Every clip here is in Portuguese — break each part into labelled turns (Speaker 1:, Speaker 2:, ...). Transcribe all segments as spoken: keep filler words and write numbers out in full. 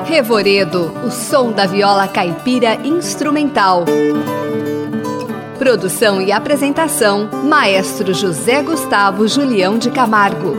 Speaker 1: Revoredo, o som da viola caipira instrumental. Produção e apresentação, Maestro José Gustavo Julião de Camargo.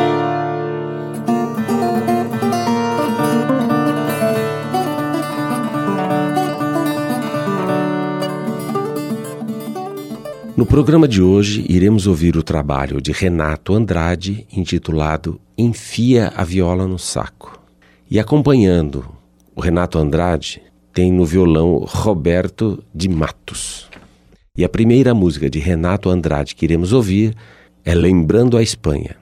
Speaker 2: No programa de hoje, iremos ouvir o trabalho de Renato Andrade, intitulado Enfia a Viola no Saco. E acompanhando o Renato Andrade, tem no violão Roberto de Matos. E a primeira música de Renato Andrade que iremos ouvir é Lembrando a Espanha.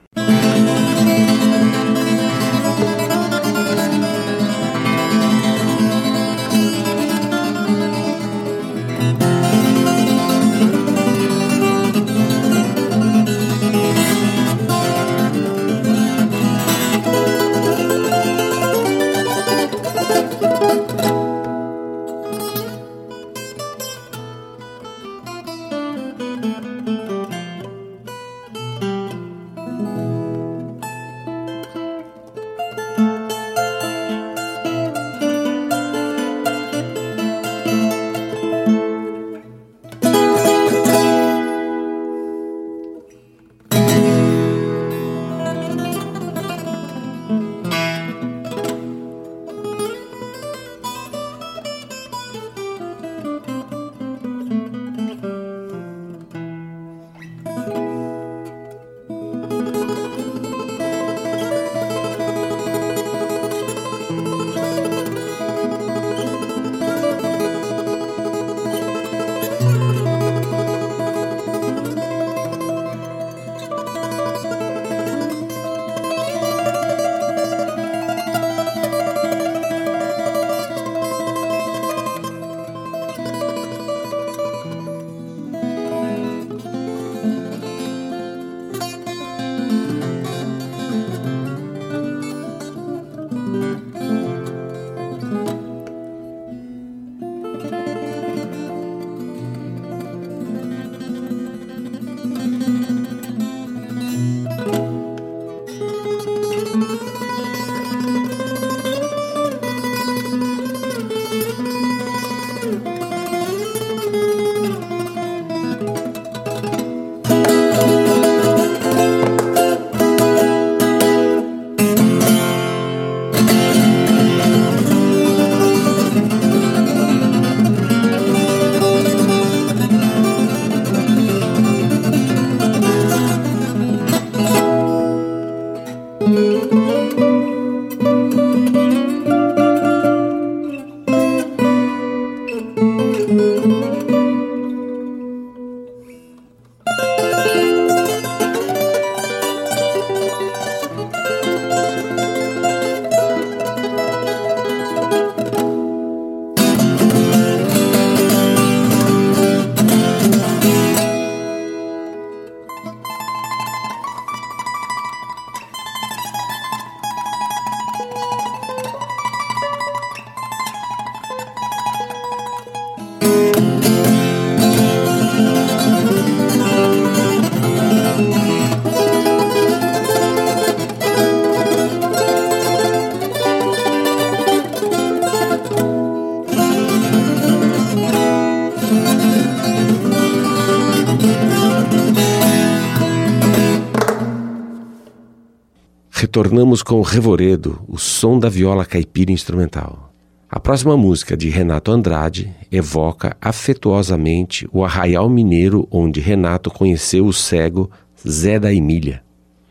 Speaker 2: Retornamos com o Revoredo, o som da viola caipira instrumental. A próxima música de Renato Andrade evoca afetuosamente o arraial mineiro onde Renato conheceu o cego Zé da Emília,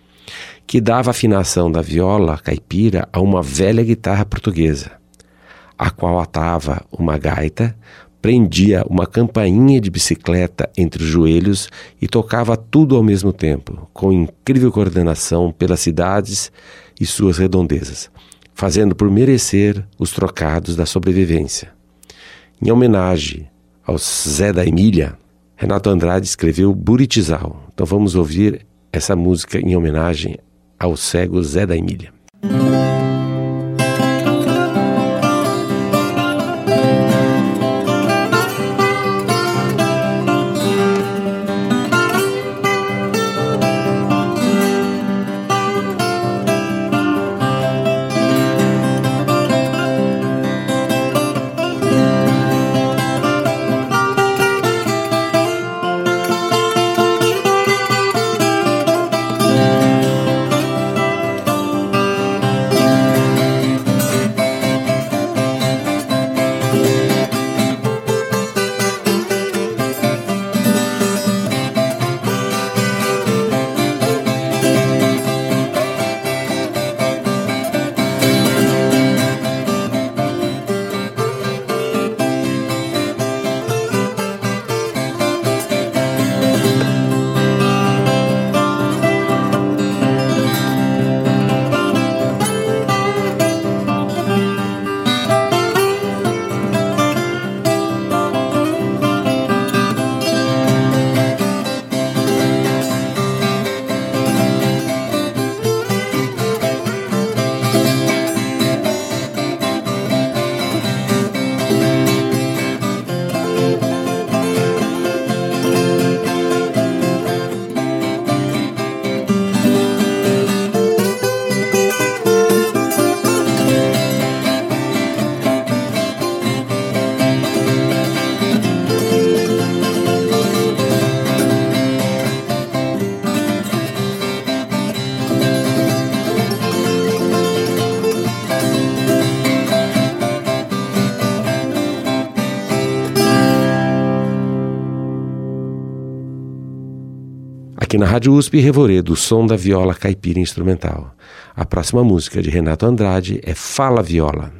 Speaker 2: que dava afinação da viola caipira a uma velha guitarra portuguesa, a qual atava uma gaita, prendia uma campainha de bicicleta entre os joelhos e tocava tudo ao mesmo tempo, com incrível coordenação pelas cidades e suas redondezas, fazendo por merecer os trocados da sobrevivência. Em homenagem ao Zé da Emília, Renato Andrade escreveu Buritizal. Então vamos ouvir essa música em homenagem ao cego Zé da Emília. Aqui na Rádio U S P, Revoredo, o som da viola caipira instrumental. A próxima música de Renato Andrade é Fala Viola.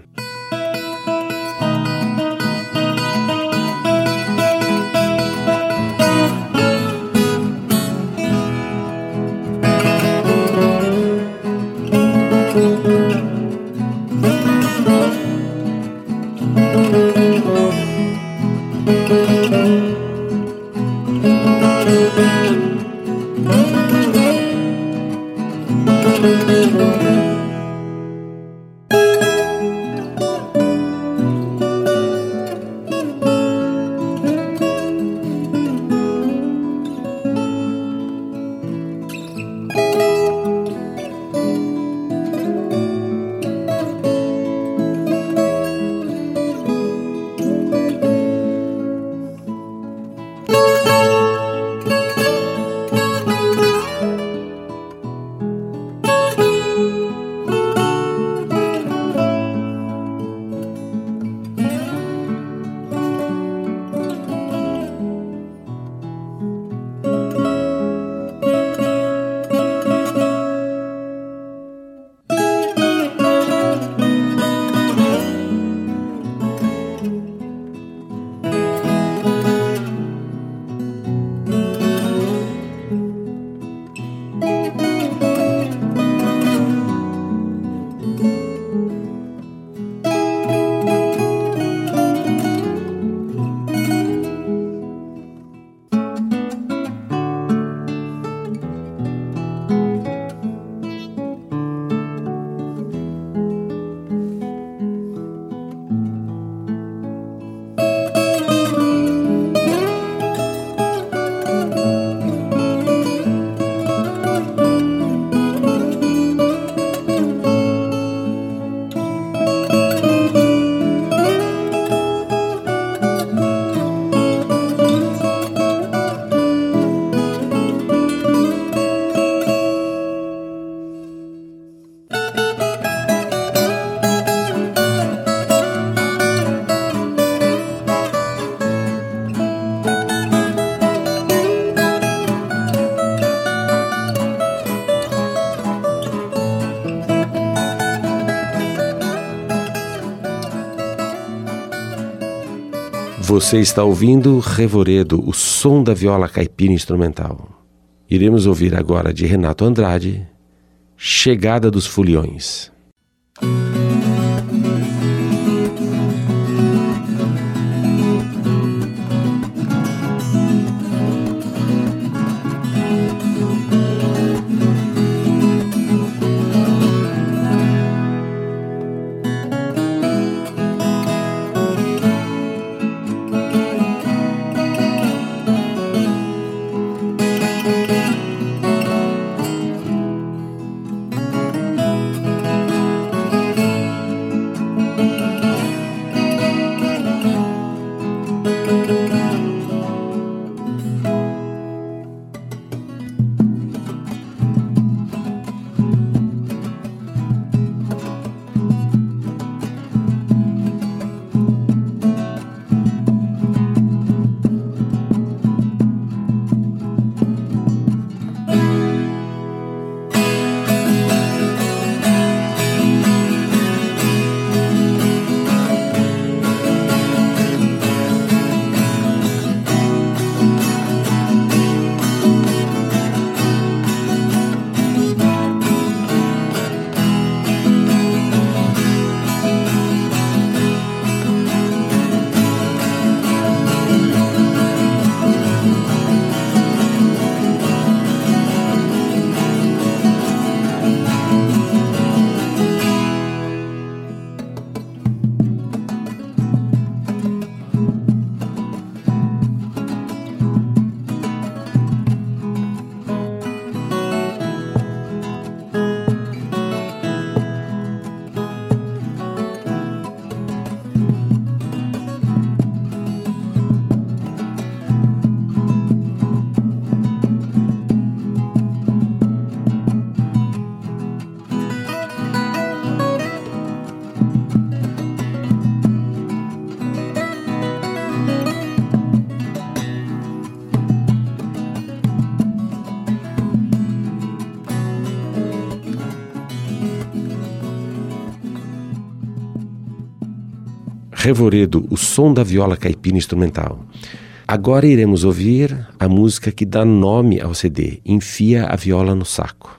Speaker 2: Você está ouvindo Revoredo, o som da viola caipira instrumental. Iremos ouvir agora de Renato Andrade, Chegada dos Foliões. Revoredo, o som da viola caipira instrumental. Agora iremos ouvir a música que dá nome ao C D, Enfia a Viola no Saco.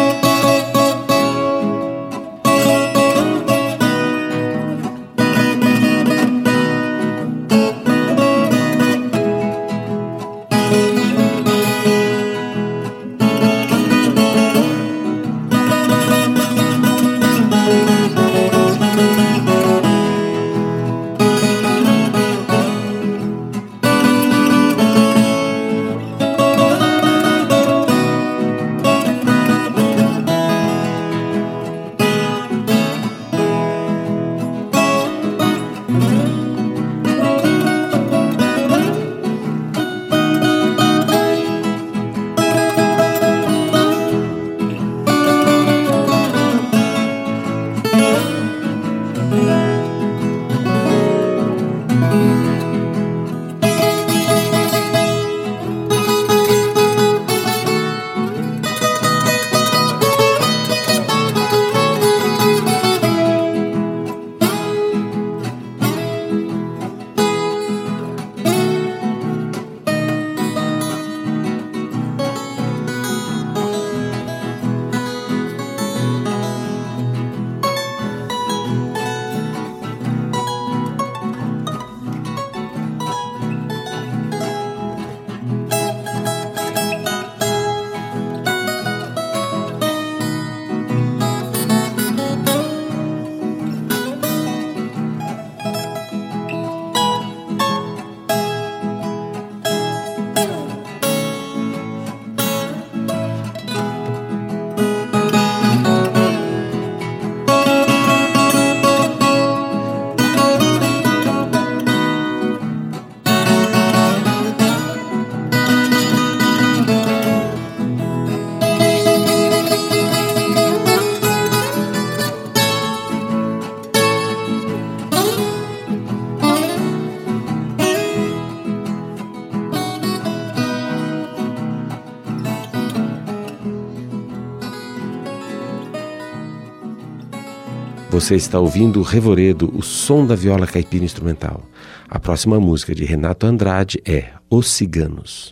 Speaker 2: Você está ouvindo o Revoredo, o som da viola caipira instrumental. A próxima música de Renato Andrade é Os Ciganos.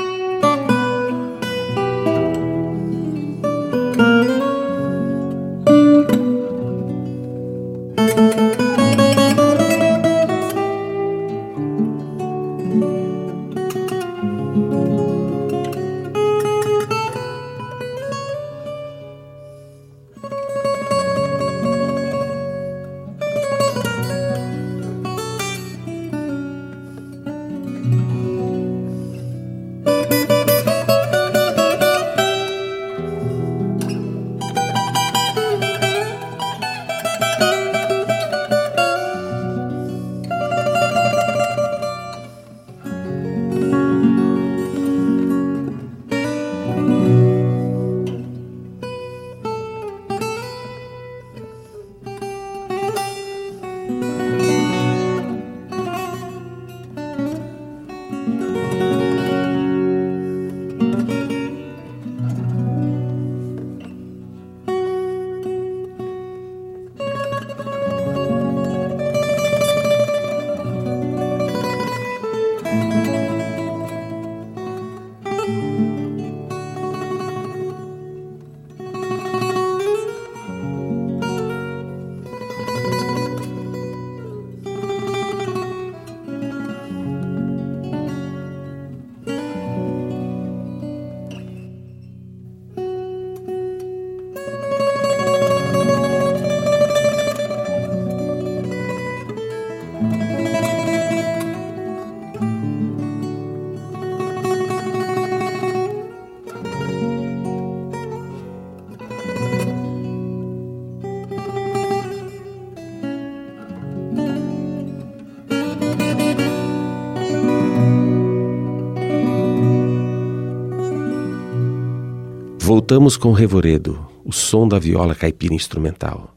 Speaker 2: Voltamos com Revoredo, o som da viola caipira instrumental.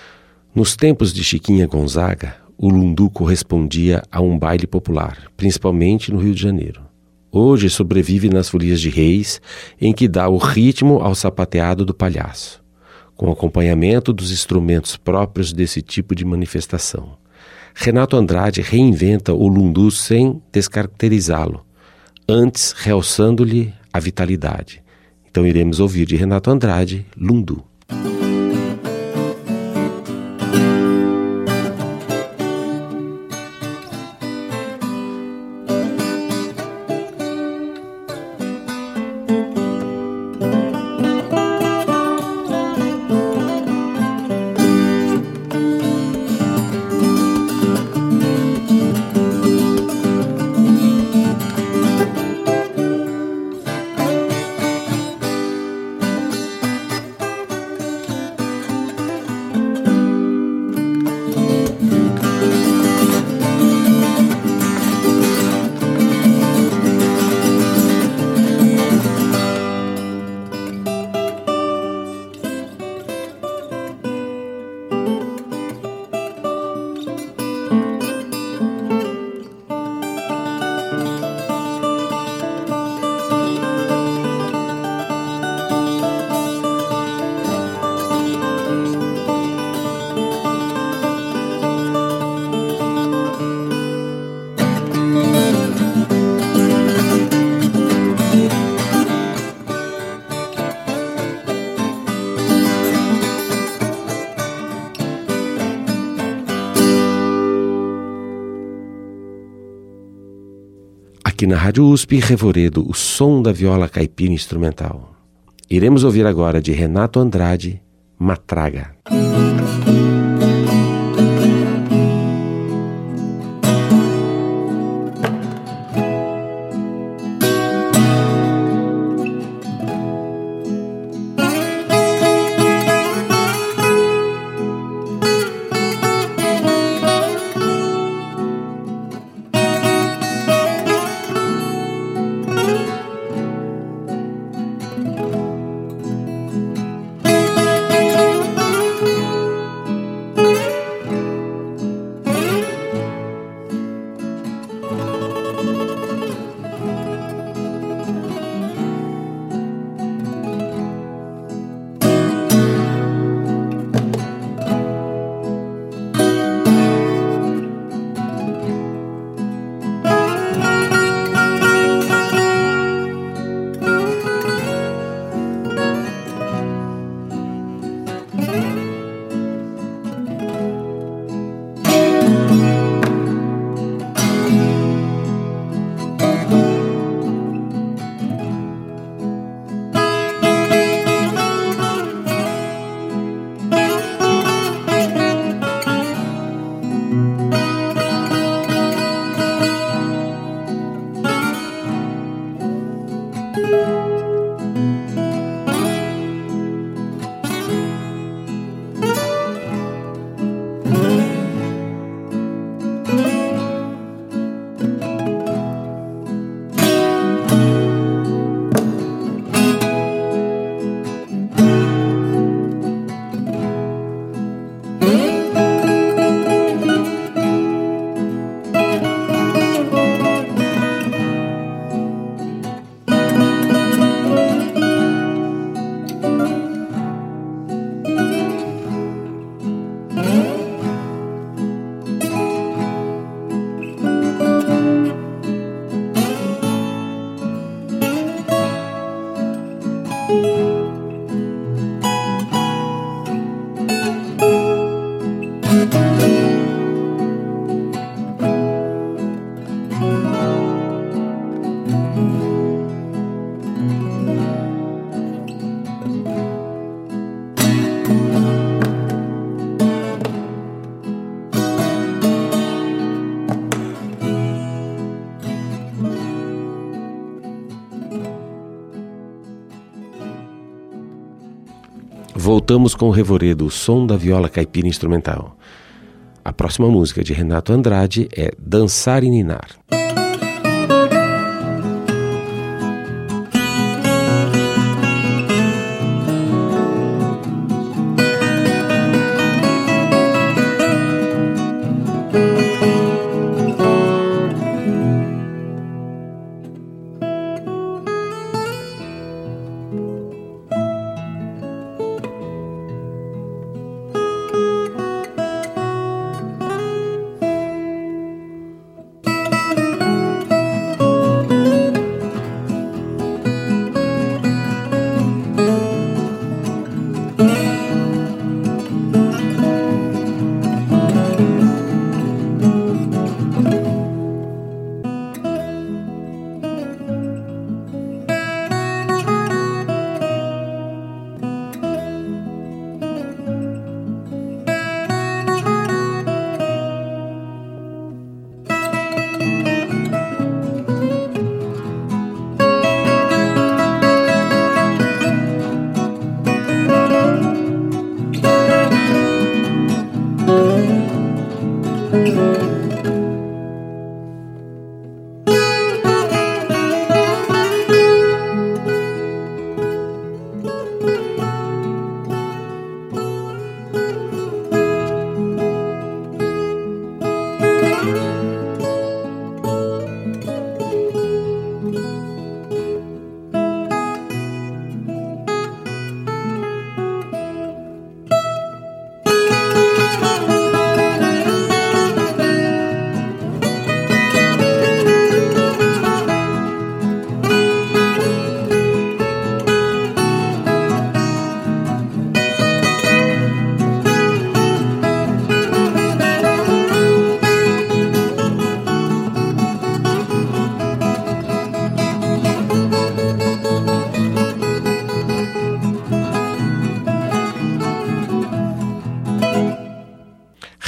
Speaker 2: Nos tempos de Chiquinha Gonzaga, o lundu correspondia a um baile popular, principalmente no Rio de Janeiro. Hoje sobrevive nas folias de Reis, em que dá o ritmo ao sapateado do palhaço, com acompanhamento dos instrumentos próprios desse tipo de manifestação. Renato Andrade reinventa o lundu sem descaracterizá-lo, antes realçando-lhe a vitalidade. Então iremos ouvir de Renato Andrade, Lundu. Aqui na Rádio U S P, Revoredo, o som da viola caipira instrumental. Iremos ouvir agora de Renato Andrade, Matraga. Voltamos com o Revoredo, o som da viola caipira instrumental. A próxima música de Renato Andrade é Dançar e Ninar.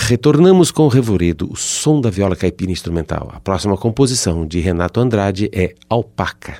Speaker 2: Retornamos com o Revoredo, o som da viola caipira instrumental. A próxima composição de Renato Andrade é Alpaca.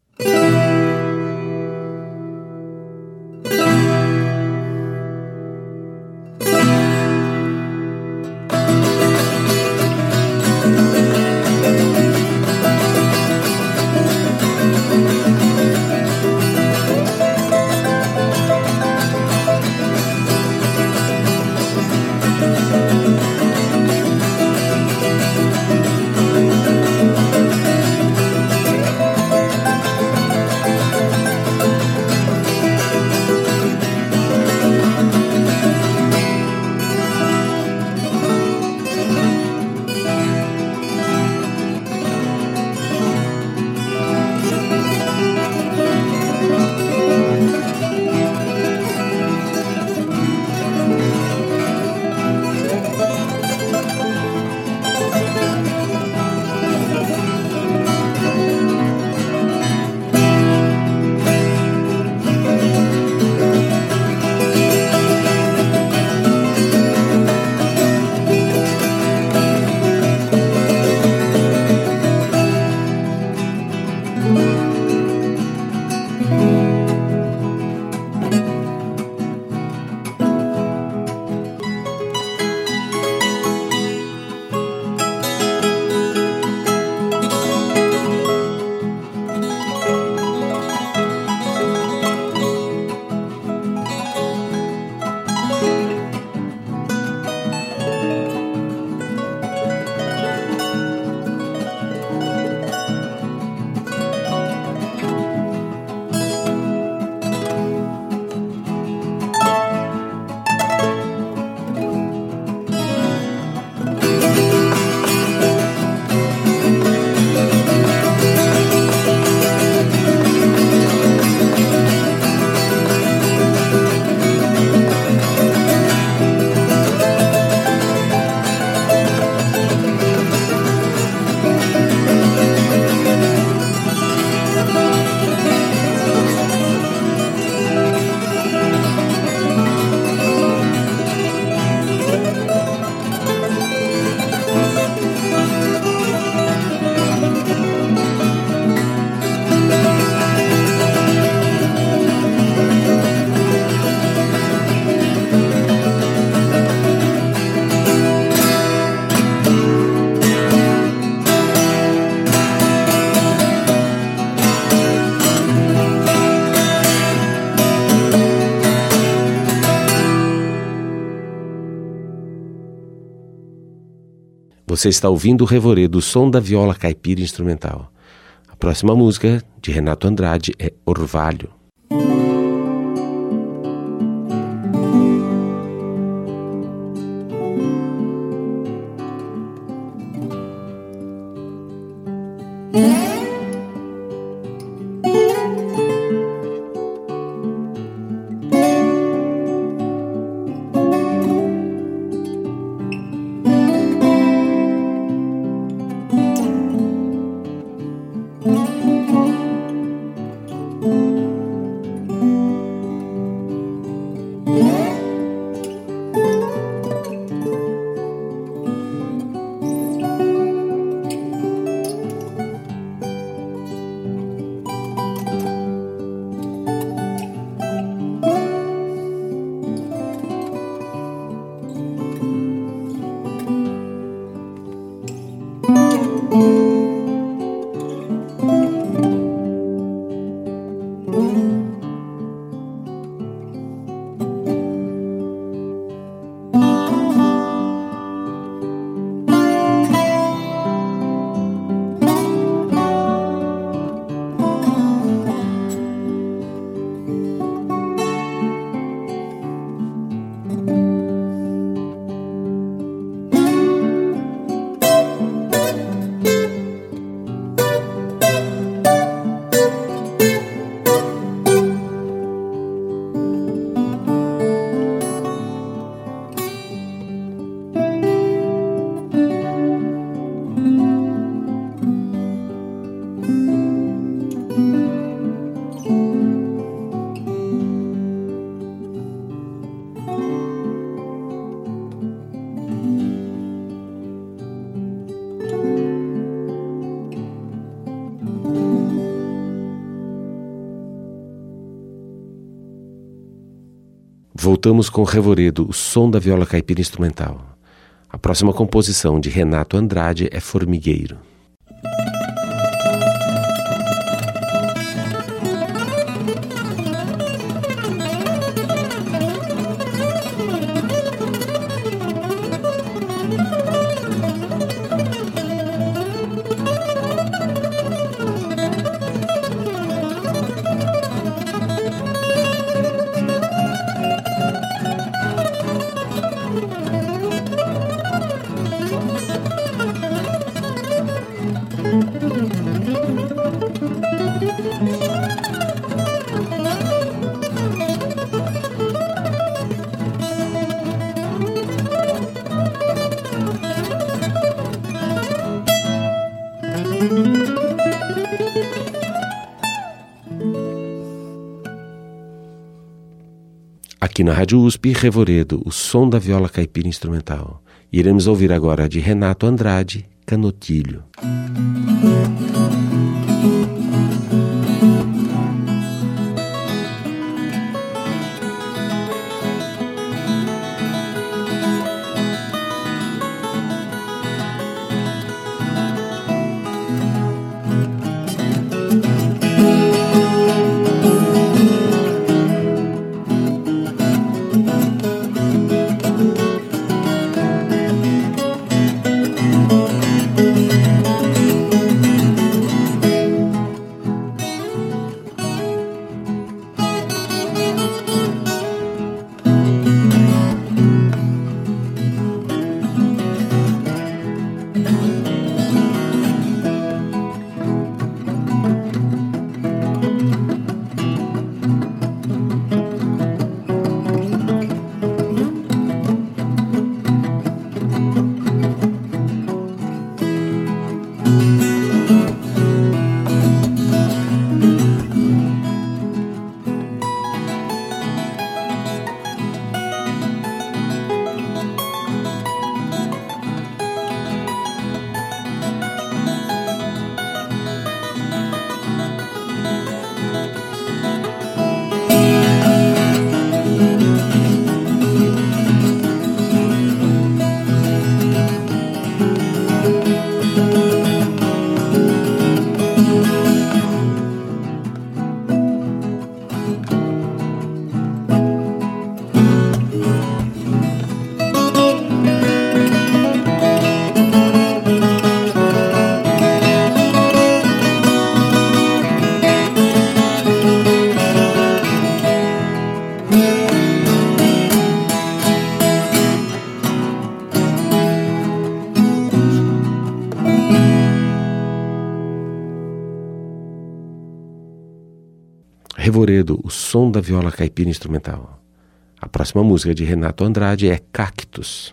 Speaker 2: Você está ouvindo o Revoredo, o som da viola caipira instrumental. A próxima música, de Renato Andrade, é Orvalho.
Speaker 3: Thank
Speaker 2: Voltamos com Revoredo, o som da viola caipira instrumental. A próxima composição de Renato Andrade é Formigueiro. Aqui na Rádio U S P, Revoredo, o som da viola caipira instrumental. Iremos ouvir agora de Renato Andrade, Canotilho. Revoredo, o som da viola caipira instrumental. A próxima música de Renato Andrade é Cactus.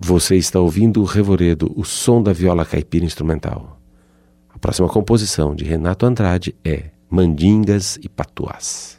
Speaker 2: Você está ouvindo o Revoredo, o som da viola caipira instrumental. A próxima composição de Renato Andrade é Mandingas e Patuás.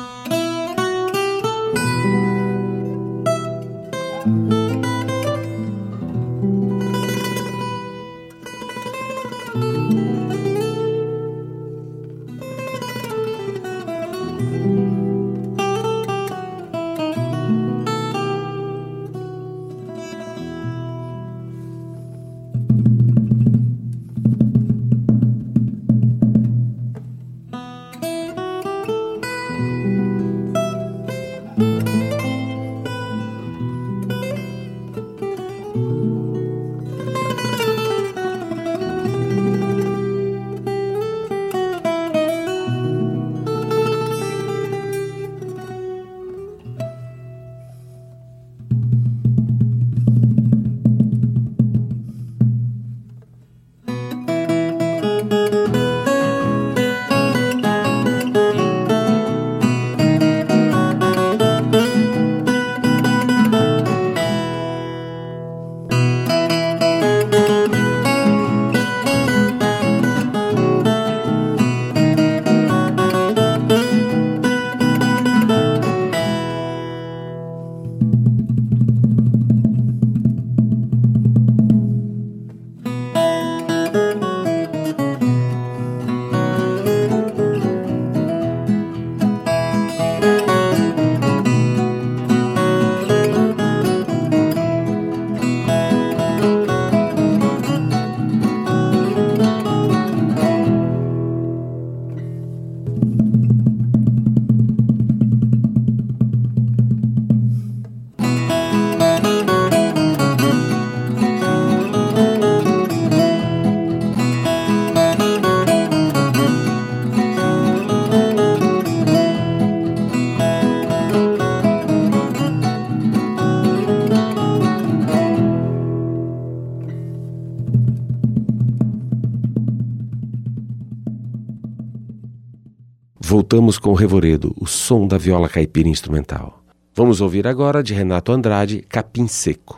Speaker 2: Voltamos com o Revoredo, o som da viola caipira instrumental. Vamos ouvir agora de Renato Andrade, Capim Seco.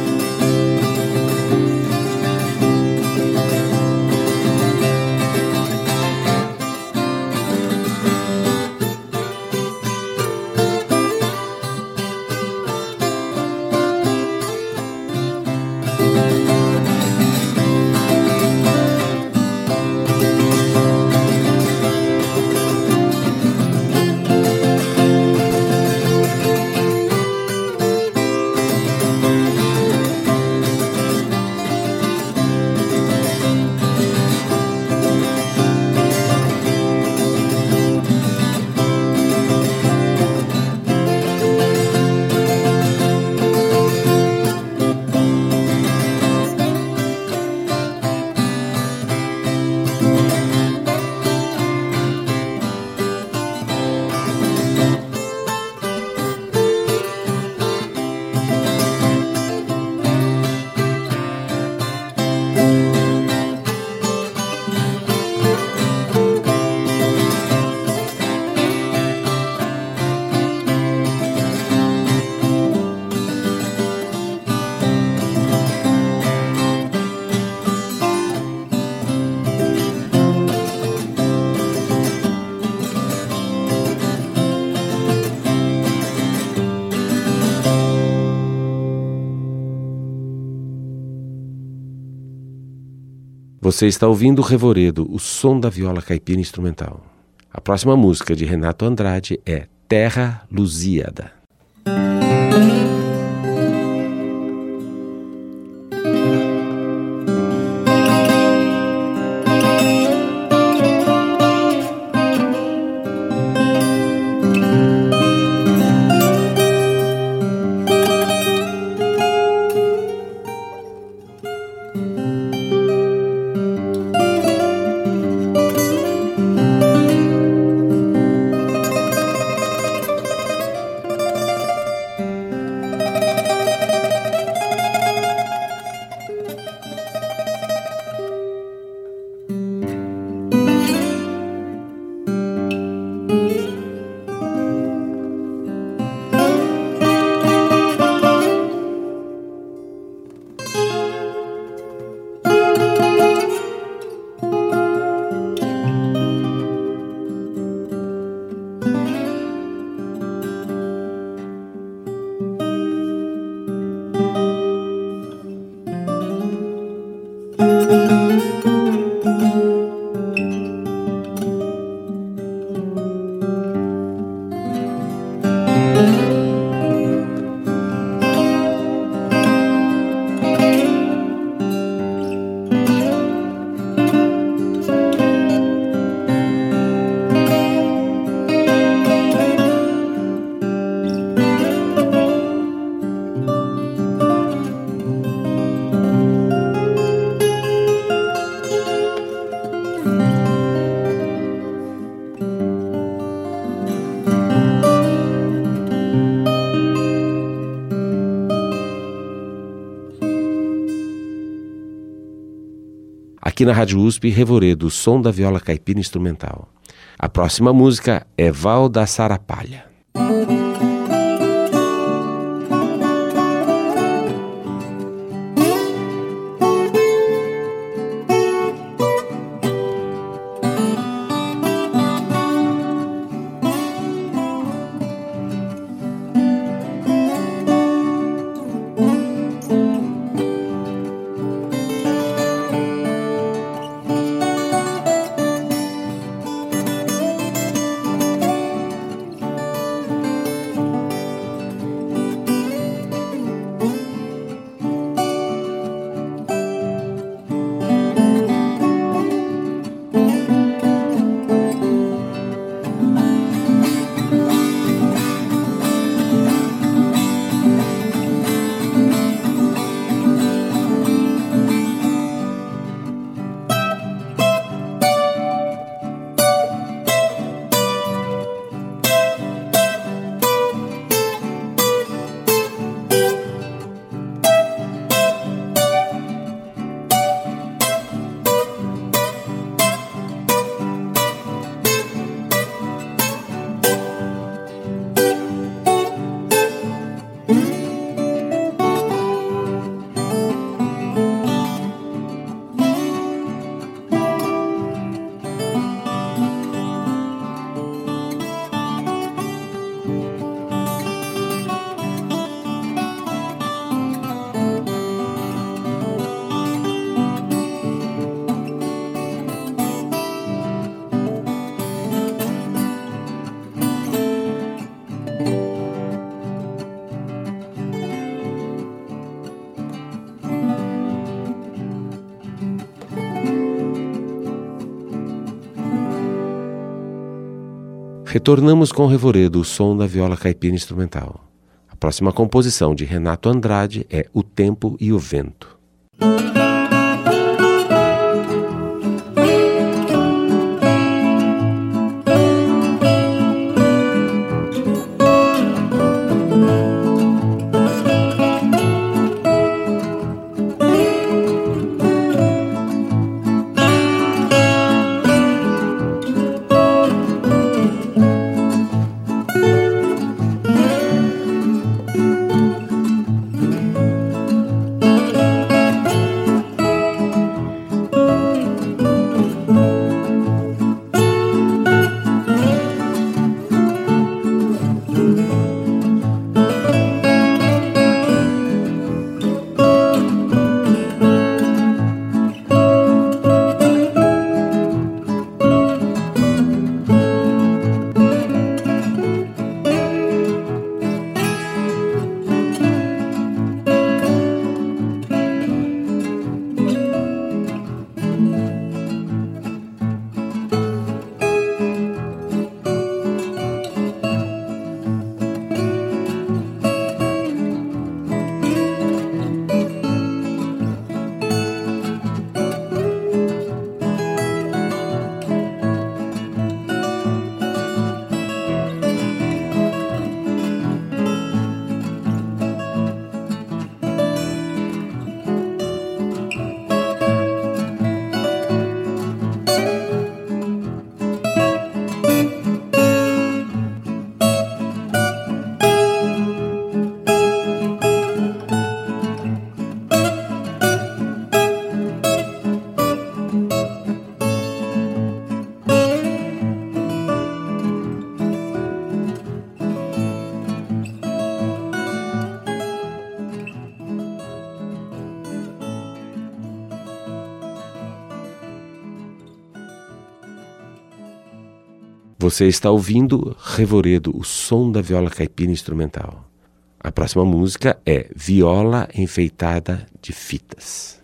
Speaker 2: Você está ouvindo o Revoredo, o som da viola caipira instrumental. A próxima música de Renato Andrade é Terra Lusíada. Aqui na Rádio U S P, Revoredo, o som da viola caipira instrumental. A próxima música é Val da Sarapalha. Retornamos com o Revoredo, o som da viola caipira instrumental. A próxima composição de Renato Andrade é O Tempo e o Vento. Você está ouvindo Revoredo, o som da viola caipira instrumental. A próxima música é Viola Enfeitada de Fitas.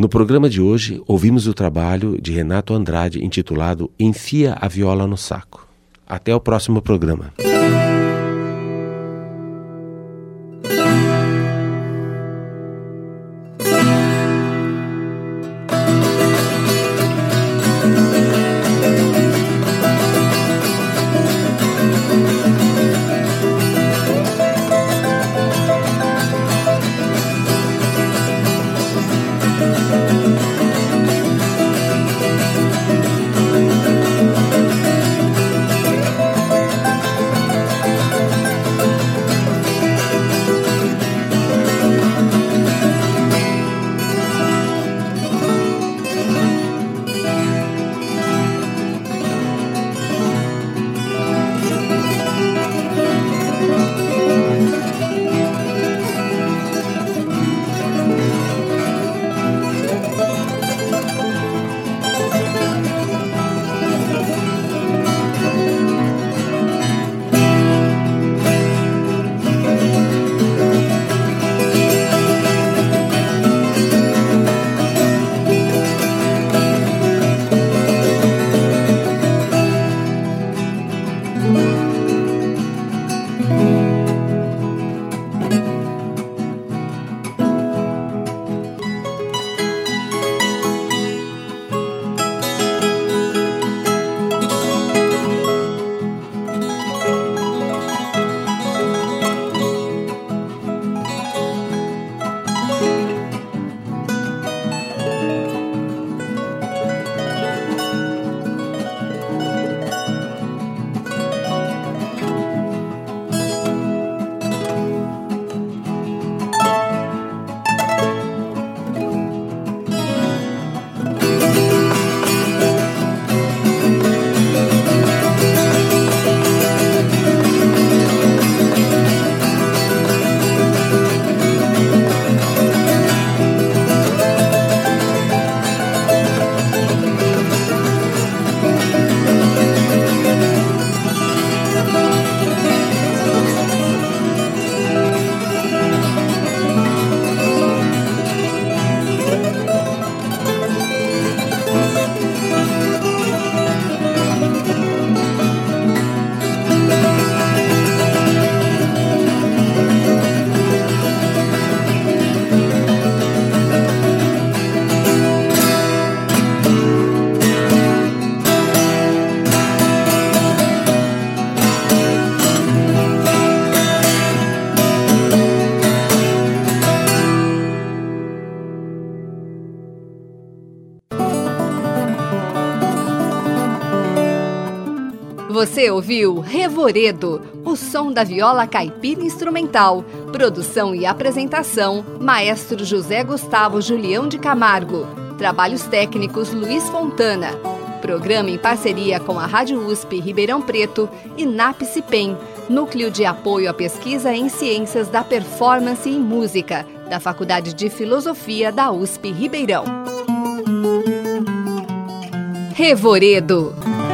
Speaker 2: No programa de hoje, ouvimos o trabalho de Renato Andrade intitulado Enfia a Viola no Saco. Até o próximo programa.
Speaker 1: Você ouviu Revoredo, o som da viola caipira instrumental. Produção e apresentação, Maestro José Gustavo Julião de Camargo. Trabalhos técnicos, Luiz Fontana. Programa em parceria com a Rádio U S P Ribeirão Preto e NAPCIPEM, Núcleo de Apoio à Pesquisa em Ciências da Performance e Música, da Faculdade de Filosofia da U S P Ribeirão. Revoredo.